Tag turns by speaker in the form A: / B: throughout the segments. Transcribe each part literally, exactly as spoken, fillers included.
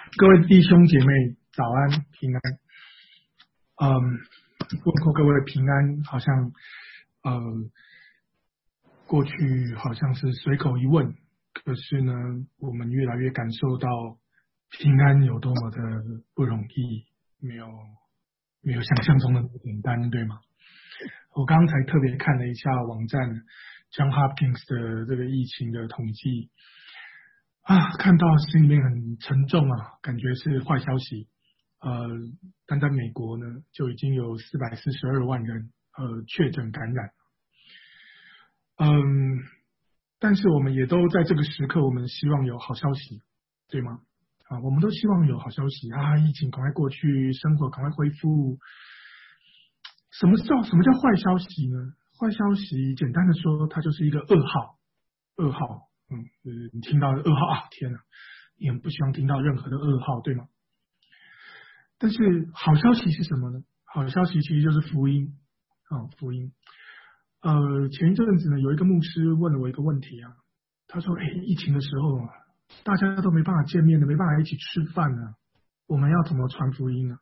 A: 各位弟兄姐妹，早安，平安。嗯，问候各位平安，好像呃，过去好像是随口一问，可是呢，我们越来越感受到平安有多么的不容易，没有没有想象中的那么简单，对吗？我刚才特别看了一下网站 John Hopkins 的这个疫情的统计。啊，看到心里面很沉重啊，感觉是坏消息。呃，单在美国呢，就已经有四百四十二万人呃确诊感染。嗯，但是我们也都在这个时刻，我们希望有好消息，对吗？啊，我们都希望有好消息啊，疫情赶快过去，生活赶快恢复。什么叫什么叫坏消息呢？坏消息简单的说，它就是一个噩耗，噩耗。嗯，呃，你听到噩耗啊，天哪，你很不希望听到任何的噩耗，对吗？但是好消息是什么呢？好消息其实就是福音啊，福音。呃，前一阵子呢，有一个牧师问了我一个问题啊，他说：“哎，疫情的时候啊，大家都没办法见面的，没办法一起吃饭呢，我们要怎么传福音呢？”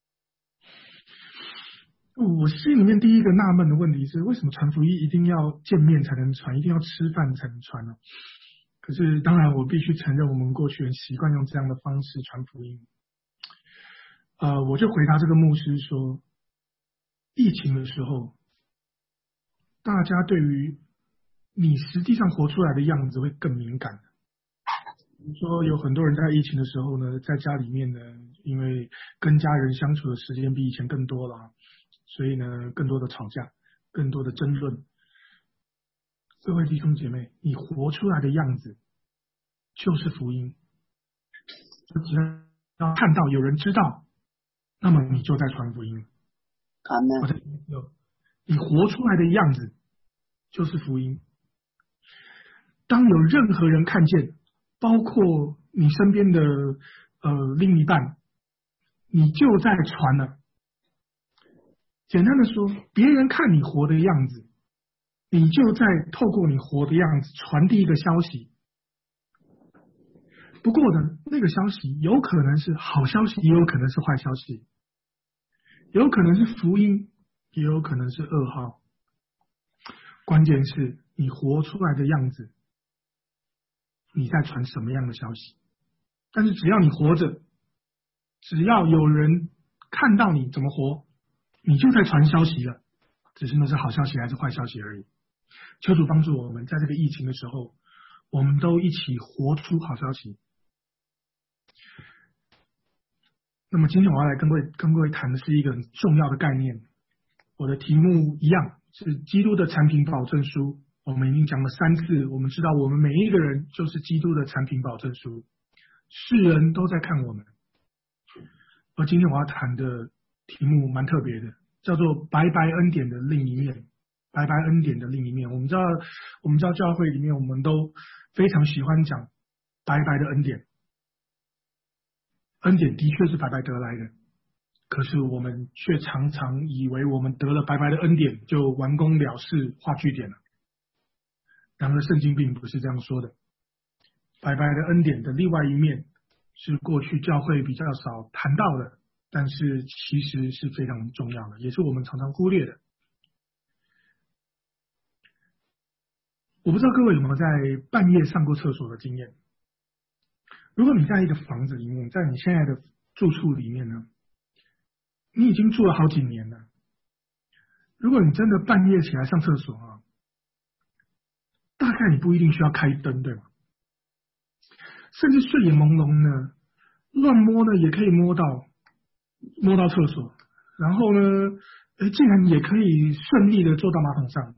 A: 我心里面第一个纳闷的问题是，为什么传福音一定要见面才能传，一定要吃饭才能传呢？可是当然，我必须承认，我们过去人习惯用这样的方式传福音。呃，我就回答这个牧师说，疫情的时候，大家对于你实际上活出来的样子会更敏感。比如说，有很多人在疫情的时候呢，在家里面呢，因为跟家人相处的时间比以前更多了，所以呢，更多的吵架，更多的争论。各位弟兄姐妹，你活出来的样子就是福音。只要看到有人知道，那么你就在传福音。我在你活出来的样子就是福音。当有任何人看见，包括你身边的呃另一半，你就在传了。简单的说，别人看你活的样子，你就在透过你活的样子传递一个消息。不过呢，那个消息有可能是好消息，也有可能是坏消息，有可能是福音，也有可能是噩耗。关键是你活出来的样子，你在传什么样的消息。但是只要你活着，只要有人看到你怎么活，你就在传消息了，只是那是好消息还是坏消息而已。求主帮助我们，在这个疫情的时候，我们都一起活出好消息。那么今天我要来跟各位跟各位谈的是一个很重要的概念。我的题目一样是基督的产品保证书。我们已经讲了三次，我们知道我们每一个人就是基督的产品保证书，世人都在看我们。而今天我要谈的题目蛮特别的，叫做白白恩典的另一面。白白恩典的另一面，我们知道，我们知道教会里面我们都非常喜欢讲白白的恩典。恩典的确是白白得来的，可是我们却常常以为我们得了白白的恩典就完工了事，画句点了。然而圣经并不是这样说的。白白的恩典的另外一面是过去教会比较少谈到的，但是其实是非常重要的，也是我们常常忽略的。我不知道各位有没有在半夜上过厕所的经验。如果你在一个房子里面，在你现在的住处里面呢，你已经住了好几年了，如果你真的半夜起来上厕所啊，大概你不一定需要开灯，对吗？甚至睡眼朦胧呢，乱摸呢也可以摸到摸到厕所，然后呢，哎，竟然也可以顺利的坐到马桶上。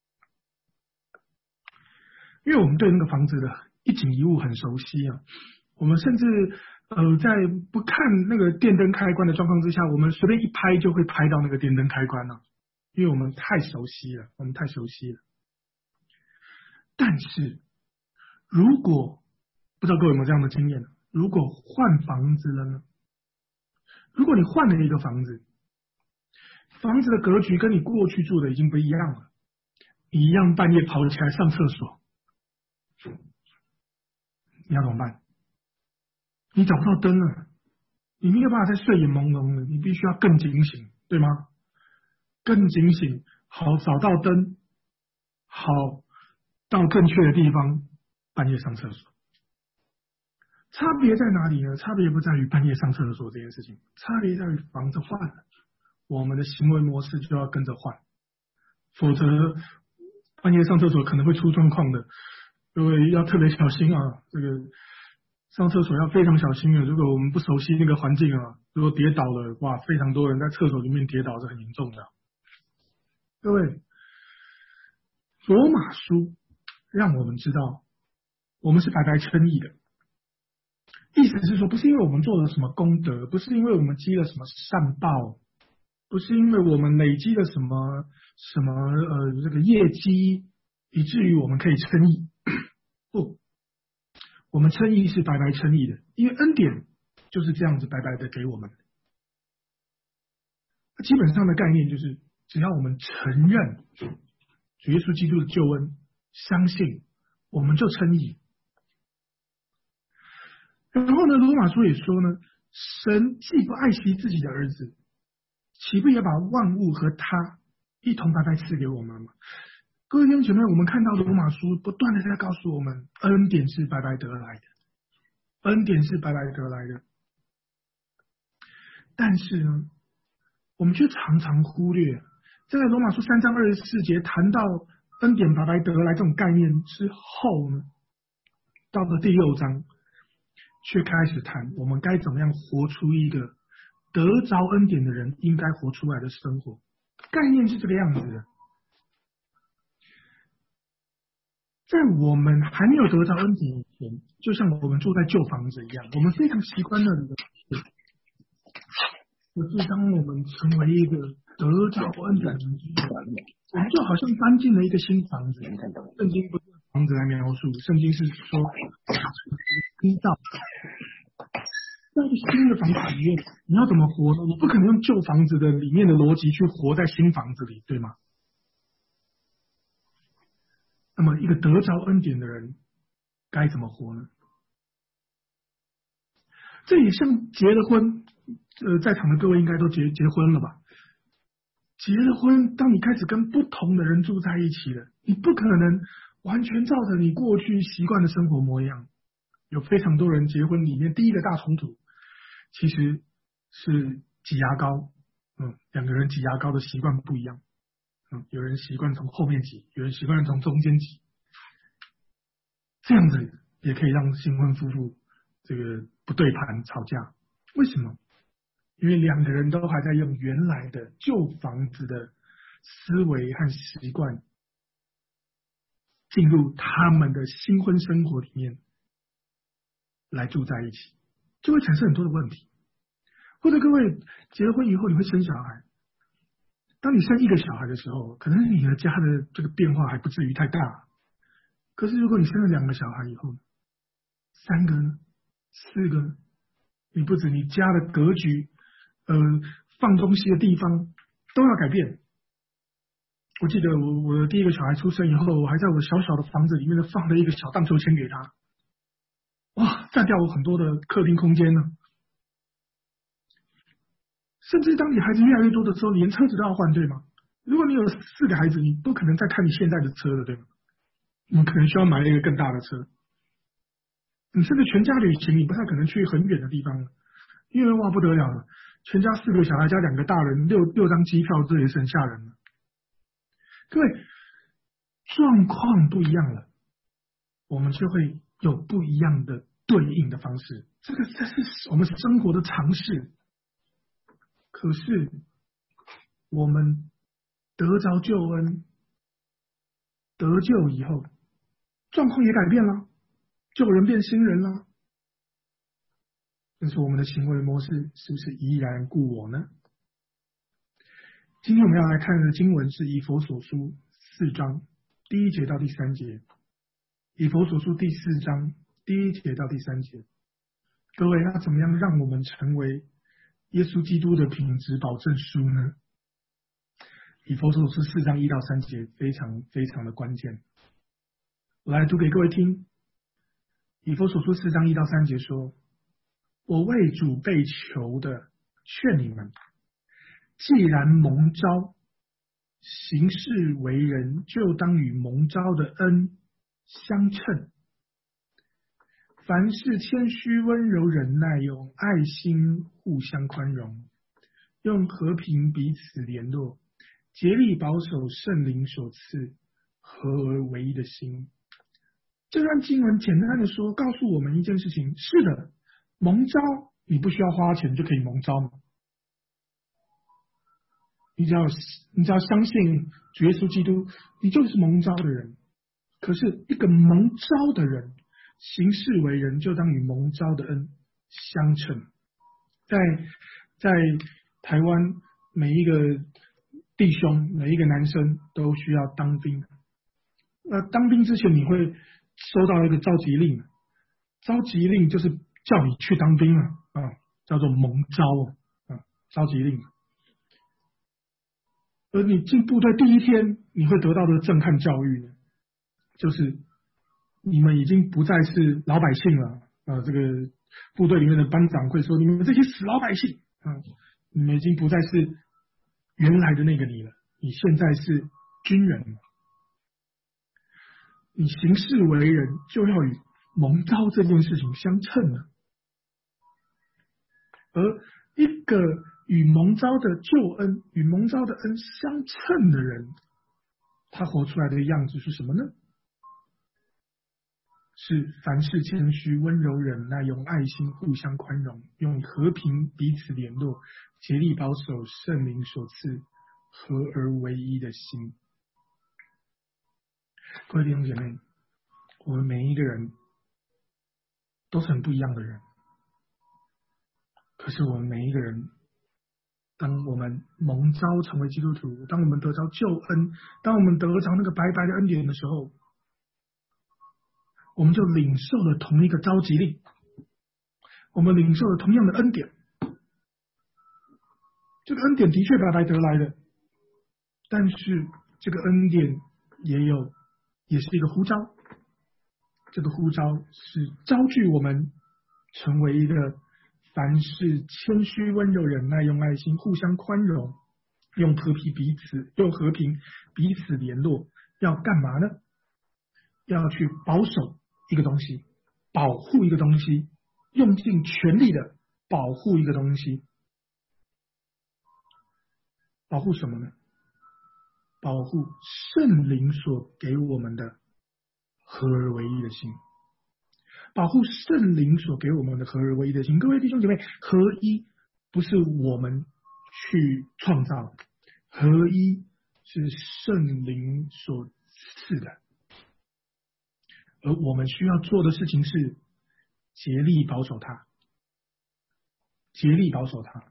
A: 因为我们对那个房子的一景一物很熟悉啊，我们甚至呃在不看那个电灯开关的状况之下，我们随便一拍就会拍到那个电灯开关了，因为我们太熟悉了，我们太熟悉了。但是如果不知道各位有没有这样的经验，如果换房子了呢？如果你换了一个房子，房子的格局跟你过去住的已经不一样了，你一样半夜跑起来上厕所，你要怎么办？ 你找不到灯了，你没有办法再睡眼朦胧了，你必须要更警醒，对吗？更警醒，好找到灯，好到正确的地方，半夜上厕所。差别在哪里呢？差别不在于半夜上厕所这件事情，差别在于房子换了，我们的行为模式就要跟着换，否则半夜上厕所可能会出状况的，各位要特别小心啊！这个上厕所要非常小心的，如果我们不熟悉那个环境啊，如果跌倒了，哇，非常多人在厕所里面跌倒是很严重的。各位，罗马书让我们知道，我们是白白称义的。意思是说，不是因为我们做了什么功德，不是因为我们积了什么善报，不是因为我们累积了什么什么呃这个业绩，以至于我们可以称义。不，我们称义是白白称义的，因为恩典就是这样子白白的给我们。基本上的概念就是，只要我们承认主耶稣基督的救恩，相信，我们就称义。然后呢，罗马书也说呢，神既不爱惜自己的儿子，岂不也把万物和他一同白白赐给我们吗？各位弟兄姐妹，我们看到罗马书不断的在告诉我们，恩典是白白得来的，恩典是白白得来的。但是呢，我们却常常忽略，在罗马书三章二十四节谈到恩典白白得来这种概念之后呢，到了第六章，却开始谈我们该怎么样活出一个得着恩典的人应该活出来的生活。概念是这个样子的，在我们还没有得着恩典以前，就像我们住在旧房子一样，我们非常习惯那里的。可是当我们成为一个得着恩典的人，我们就好像搬进了一个新房子。圣经不是用房子来描述，圣经是说新造。在一个新的房子里面，你要怎么活呢？你不可能用旧房子的里面的逻辑去活在新房子里，对吗？那么一个得着恩典的人该怎么活呢？这也像结了婚，呃，在场的各位应该都结结婚了吧？结了婚，当你开始跟不同的人住在一起了，你不可能完全照着你过去习惯的生活模样。有非常多人结婚里面第一个大冲突，其实是挤牙膏，嗯，两个人挤牙膏的习惯不一样，嗯，有人习惯从后面挤，有人习惯从中间挤，这样子也可以让新婚夫妇这个不对盘吵架。为什么？因为两个人都还在用原来的旧房子的思维和习惯进入他们的新婚生活里面来住在一起，就会产生很多的问题。或者各位结了婚以后你会生小孩，当你生一个小孩的时候，可能你的家的这个变化还不至于太大，可是如果你生了两个小孩以后，三个呢，四个呢，你不止你家的格局，呃，放东西的地方都要改变。我记得我我的第一个小孩出生以后，我还在我小小的房子里面放了一个小荡秋千给他，哇，占掉我很多的客厅空间呢。甚至当你孩子越来越多的时候，连车子都要换，对吗？如果你有四个孩子，你不可能再看你现在的车了，对吗？你可能需要买一个更大的车。你甚至全家旅行，你不太可能去很远的地方了，因为哇不得了了，全家四个小孩加两个大人，六六张机票，这也是很吓人的。各位，状况不一样了，我们就会有不一样的对应的方式。这个这是我们生活的常识。可是我们得着救恩，得救以后，状况也改变了，旧人变新人了。但是我们的行为模式是不是依然故我呢？今天我们要来看的经文是以弗所书四章第一节到第三节。以弗所书第四章第一节到第三节，各位要怎么样让我们成为耶稣基督的品质保证书呢？以弗所书四章一到三节非常非常的关键，我来读给各位听。以弗所书四章一到三节说： 我为主被囚的，劝你们，既然蒙召，行事为人，就当与蒙召的恩相称。凡事谦虚、温柔、忍耐，用爱心互相宽容，用和平彼此联络，竭力保守圣灵所赐合而为一的心。这段经文简单的说，告诉我们一件事情：是的，蒙召你不需要花钱就可以蒙召嘛，你只要你只要相信主耶稣基督，你就是蒙召的人。可是一个蒙召的人，行事为人，就当与蒙召的恩相称。在在台湾，每一个弟兄，每一个男生都需要当兵。那当兵之前，你会收到一个召集令，召集令就是叫你去当兵了啊，叫做蒙召啊，召集令。而你进部队第一天，你会得到的震撼教育呢，就是你们已经不再是老百姓了啊！这个部队里面的班长会说：“你们这些死老百姓啊，你们已经不再是原来的那个你了，你现在是军人了。你行事为人就要与蒙召这件事情相称了。而一个与蒙召的救恩、与蒙召的恩相称的人，他活出来的样子是什么呢？是凡事谦虚、温柔、忍耐，用爱心互相宽容，用和平彼此联络，竭力保守圣灵所赐合而为一的心。各位弟兄姐妹，我们每一个人都是很不一样的人，可是我们每一个人，当我们蒙召成为基督徒，当我们得着救恩，当我们得着那个白白的恩典的时候，我们就领受了同一个召集令，我们领受了同样的恩典。这个恩典的确白白得来的，但是这个恩典也有，也是一个呼召。这个呼召是召聚我们成为一个凡事谦虚、温柔、忍耐，用爱心互相宽容，用和平彼此用和平彼此联络。要干嘛呢？要去保守一个东西，保护一个东西，用尽全力的保护一个东西。保护什么呢？保护圣灵所给我们的合而为一的心。保护圣灵所给我们的合而为一的心。各位弟兄姐妹，合一不是我们去创造，合一是圣灵所赐的。而我们需要做的事情是竭力保守它，竭力保守它。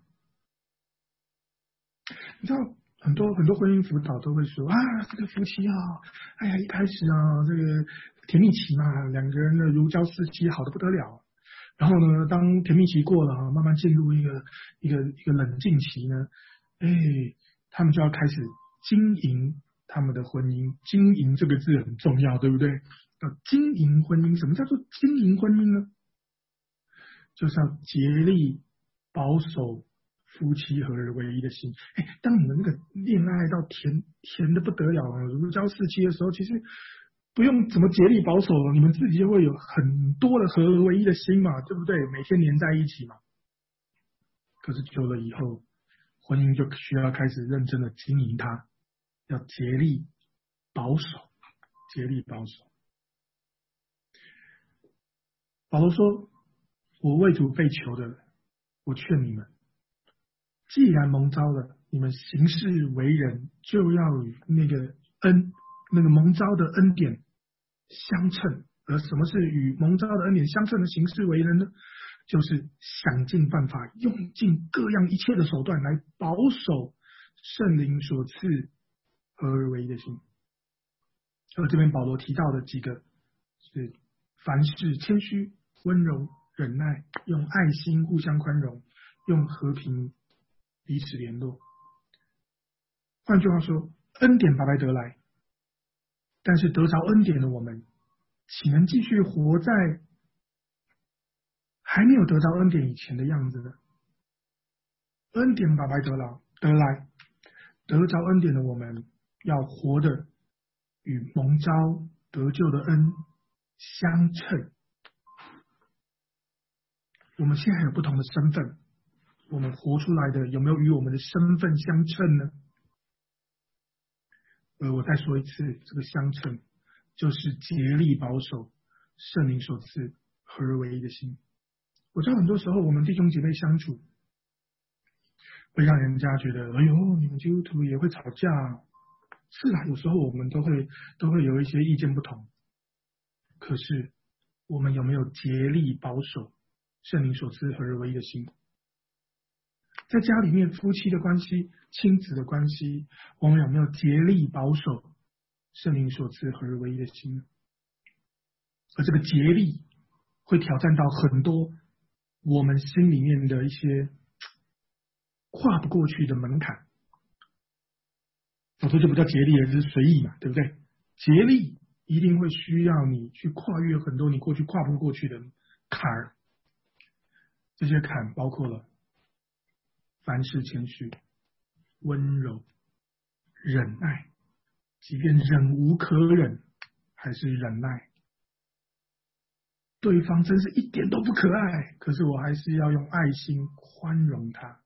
A: 你知道很多很多婚姻辅导都会说啊，这个夫妻啊，哎呀，一开始啊，这个甜蜜期嘛，两个人的如胶似漆，好的不得了。然后呢，当甜蜜期过了，慢慢进入一个一个一个冷静期呢，哎，他们就要开始经营他们的婚姻。经营这个字很重要，对不对？要经营婚姻。什么叫做经营婚姻呢？就是要竭力保守夫妻合而为一的心。哎，当你们那个恋爱到甜甜的不得了，如胶似漆的时候，其实不用怎么竭力保守了，你们自己就会有很多的合而为一的心嘛，对不对？每天黏在一起嘛。可是久了以后，婚姻就需要开始认真的经营它，要竭力保守，竭力保守。保罗说：“我为主被囚的，我劝你们，既然蒙召了，你们行事为人，就要与那个恩，那个蒙召的恩典相称。而什么是与蒙召的恩典相称的行事为人呢？就是想尽办法，用尽各样一切的手段来保守圣灵所赐合而为一的心。”而这边保罗提到的几个是：凡事谦虚、温柔、忍耐，用爱心互相宽容，用和平彼此联络。换句话说，恩典白白得来，但是得着恩典的我们，岂能继续活在还没有得到恩典以前的样子呢？恩典白白得来，得来，得着恩典的我们，要活的与蒙召得救的恩相称。我们现在有不同的身份，我们活出来的有没有与我们的身份相称呢？呃，我再说一次，这个相称就是竭力保守圣灵所赐合而为一的心。我知道很多时候我们弟兄姐妹相处，会让人家觉得，哎呦，你们基督徒也会吵架。是啦，有时候我们都会都会有一些意见不同。可是我们有没有竭力保守圣灵所赐合而为一的心？在家里面夫妻的关系、亲子的关系，我们有没有竭力保守圣灵所赐合而为一的心呢？而这个竭力会挑战到很多我们心里面的一些跨不过去的门槛。否则就不叫竭力，而是随意嘛，对不对？竭力一定会需要你去跨越很多你过去跨不过去的坎儿。这些坎包括了凡事谦虚、温柔、忍耐，即便忍无可忍，还是忍耐。对方真是一点都不可爱，可是我还是要用爱心宽容他。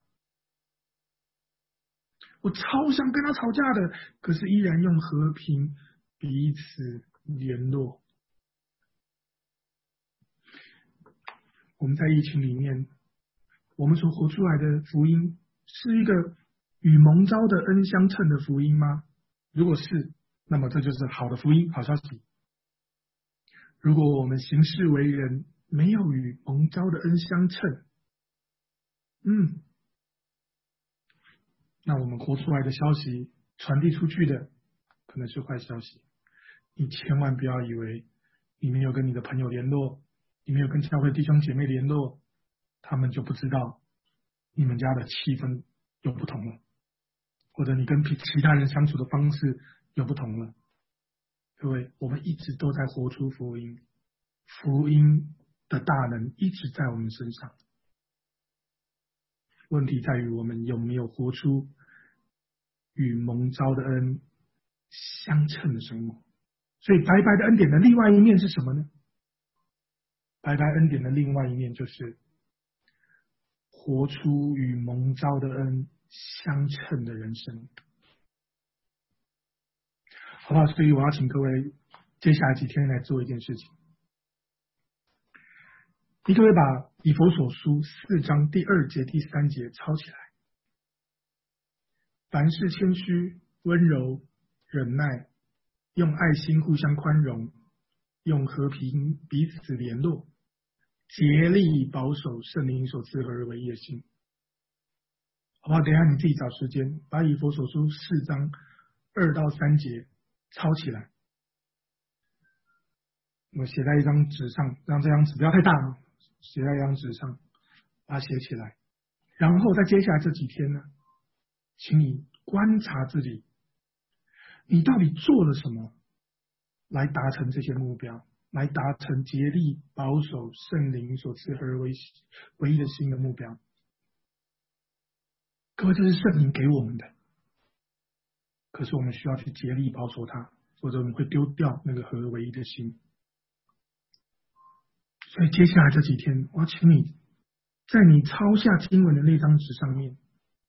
A: 我超想跟他吵架的，可是依然用和平彼此联络。我们在疫情里面，我们所活出来的福音是一个与蒙召的恩相称的福音吗？如果是，那么这就是好的福音，好消息。如果我们行事为人没有与蒙召的恩相称，嗯，那我们活出来的消息传递出去的可能是坏消息。你千万不要以为你没有跟你的朋友联络，你没有跟教会弟兄姐妹联络，他们就不知道你们家的气氛有不同了，或者你跟其他人相处的方式有不同了。各位，我们一直都在活出福音，福音的大能一直在我们身上。问题在于我们有没有活出与蒙召的恩相称的生活。所以白白的恩典的另外一面是什么呢？白白恩典的另外一面就是活出与蒙召的恩相称的人生。好不好？所以我要请各位接下来几天来做一件事情，你可不可以把以弗所书四章第二节第三节抄起来？凡事谦虚、温柔、忍耐，用爱心互相宽容，用和平彼此联络，竭力保守圣灵所赐合而为一的心。好不好？等一下你自己找时间，把以弗所书四章二到三节抄起来，我写在一张纸上，让这张纸不要太大，写在一张纸上，把它写起来。然后在接下来这几天呢，请你观察自己，你到底做了什么来达成这些目标，来达成竭力保守圣灵所赐合而为唯一的新的目标。各位，这是圣灵给我们的，可是我们需要去竭力保守它，否则我们会丢掉那个合而为一的心。所以接下来这几天，我要请你在你抄下经文的那张纸上面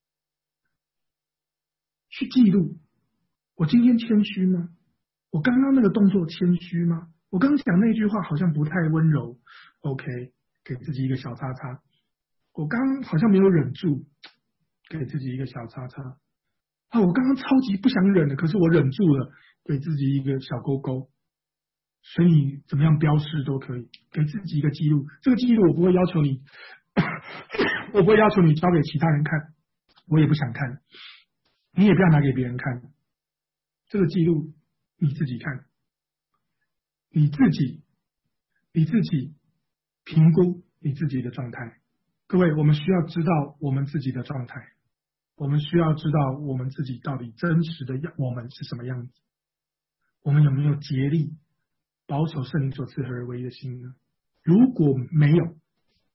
A: 去记录，我今天谦虚吗？我刚刚那个动作谦虚吗？我刚刚讲那句话好像不太温柔 ，OK， 给自己一个小叉叉。我刚刚好像没有忍住，给自己一个小叉叉。啊，我刚刚超级不想忍的，可是我忍住了，给自己一个小勾勾。所以你怎么样标示都可以，给自己一个记录。这个记录我不会要求你，我不会要求你交给其他人看，我也不想看，你也不要拿给别人看。这个记录你自己看，你自己，你自己评估你自己的状态。各位，我们需要知道我们自己的状态，我们需要知道我们自己到底真实的样我们是什么样子，我们有没有竭力保守圣灵所赐合而为一的心呢？如果没有，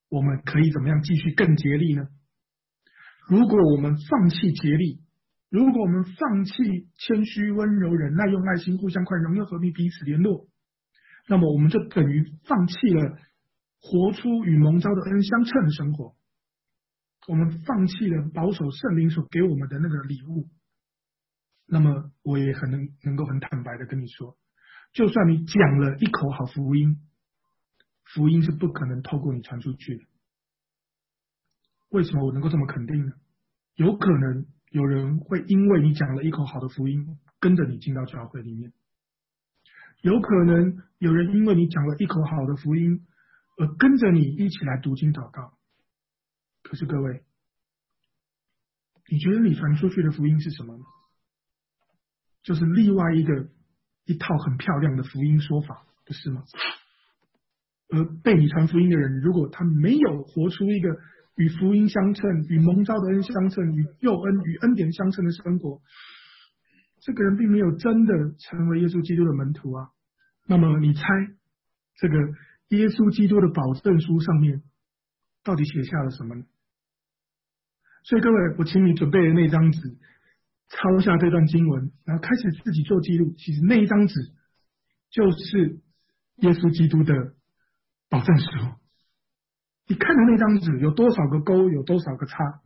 A: 我们可以怎么样继续更竭力呢？如果我们放弃竭力，如果我们放弃谦虚、温柔、忍耐、用爱心、互相宽容、又和平彼此联络，那么我们就等于放弃了活出与蒙召的恩相称的生活，我们放弃了保守圣灵所给我们的那个礼物。那么我也很能能够很坦白的跟你说，就算你讲了一口好福音，福音是不可能透过你传出去的。为什么我能够这么肯定呢？有可能有人会因为你讲了一口好的福音，跟着你进到教会里面，有可能有人因为你讲了一口好的福音，而跟着你一起来读经祷告。可是各位，你觉得你传出去的福音是什么呢？就是另外一个一套很漂亮的福音说法，不是吗？而被你传福音的人，如果他没有活出一个与福音相称、与蒙召的恩相称、与佑恩与恩典相称的生活，这个人并没有真的成为耶稣基督的门徒啊。那么你猜，这个耶稣基督的保证书上面到底写下了什么呢？所以各位，我请你准备的那张纸，抄下这段经文，然后开始自己做记录。其实那一张纸就是耶稣基督的保证书。你看到那张纸有多少个勾，有多少个叉，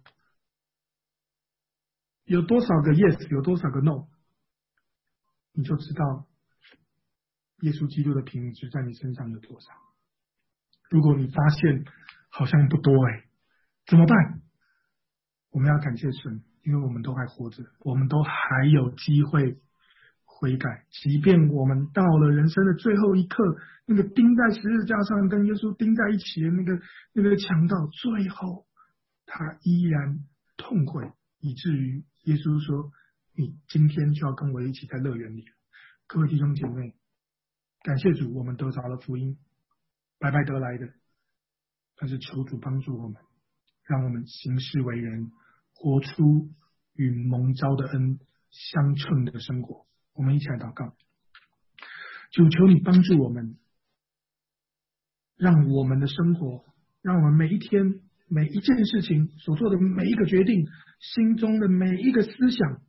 A: 有多少个 yes， 有多少个 no， 你就知道耶稣基督的品质在你身上有多少。如果你发现好像不多哎，怎么办？我们要感谢神，因为我们都还活着，我们都还有机会悔改。即便我们到了人生的最后一刻，那个钉在十字架上跟耶稣钉在一起的那个那个强盗，最后他依然痛悔，以至于耶稣说：“你今天就要跟我一起在乐园里。”各位弟兄姐妹，感谢主，我们得着了福音，白白得来的。但是求主帮助我们，让我们行事为人，活出与蒙召的恩相称的生活。我们一起来祷告。主，求你帮助我们，让我们的生活，让我们每一天每一件事情所做的每一个决定，心中的每一个思想，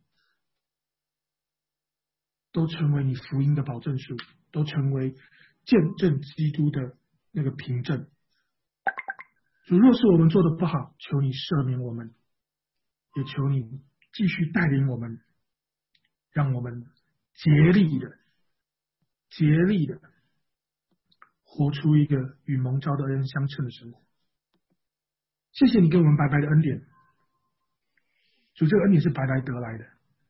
A: 都成为你福音的保证书，都成为见证基督的那个凭证。主，若是我们做的不好，求你赦免我们，也求你继续带领我们，让我们竭力的、竭力的活出一个与蒙召的恩相称的生活。谢谢你给我们白白的恩典，主，这个恩典是白白得来的。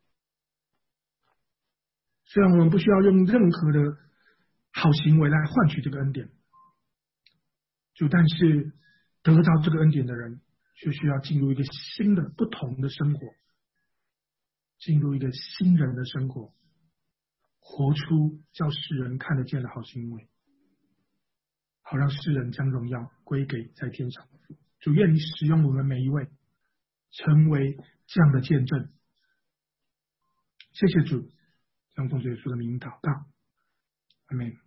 A: 虽然我们不需要用任何的好行为来换取这个恩典，主，但是得到这个恩典的人，却需要进入一个新的、不同的生活，进入一个新人的生活，活出叫世人看得见的好行为，好让世人将荣耀归给在天上的父。主，愿你使用我们每一位，成为这样的见证。谢谢主，让奉主耶稣的名祷告，阿们。